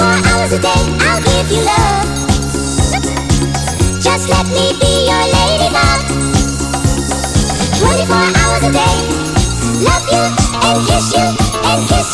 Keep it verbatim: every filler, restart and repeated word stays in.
twenty-four hours a day, I'll give you love. Just let me be your ladybug. twenty-four hours a day, love you and kiss you and kiss